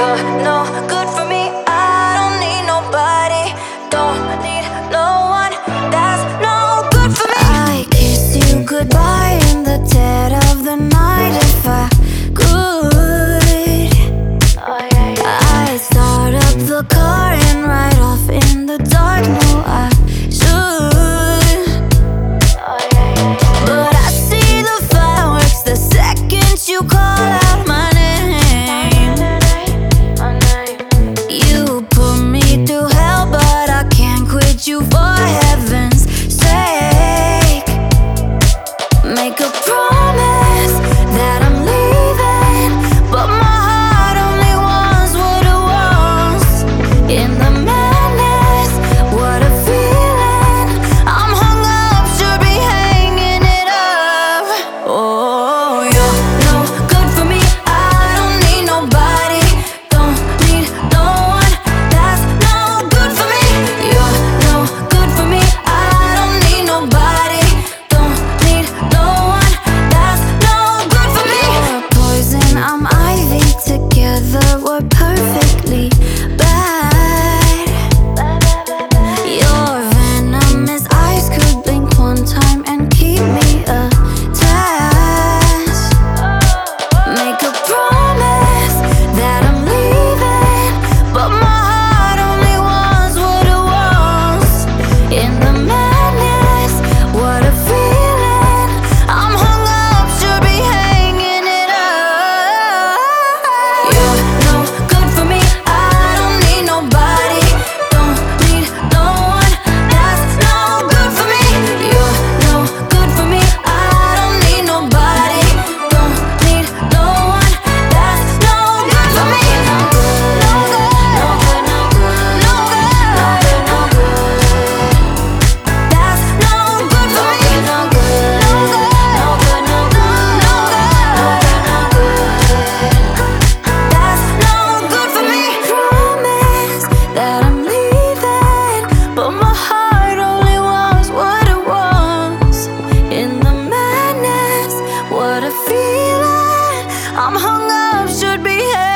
You're no good for me. I don't need nobody. Don't need no one. That's no good for me. I kiss you goodbye in the dead of the night if I could. Oh yeah, yeah. I'd start up the car and ride off in the dark. No, I should. Oh yeah, yeah, yeah. But I see the fireworks the second you call out my name. My name. You put me through hell, but I can't quit you for heaven's sake. Make a promise that I'm leaving, but my heart only wants what it wants. In the madness, what a feeling. I'm hung up, should be hanging it up. Oh, you're no good for me. I don't need nobody. Don't need no one. That's no good for me. You're no good for me. I don't need nobody. Don't need no one. That's no good for me. You're poison, I'm ivy. Together we're perfectly bad. Your venomous eyes could blink one time and keep me attached. Make a promise that I'm leaving, but my heart only wants what it wants. In the madness, what a feeling. I'm hung up, should be hanging it up. You're no good for me. I don't need nobody. Don't need no one. That's no good for me. You're no good for me. I don't need nobody. Don't need no one. That's no good for me. No good, no good, no good, no good, no good. That's no good for me. No good, no good, no good, no good, no good. That's no good for me. Promise that I'm leaving, but my heart only wants what it wants. In the madness, what a feeling. I'm hung up, should be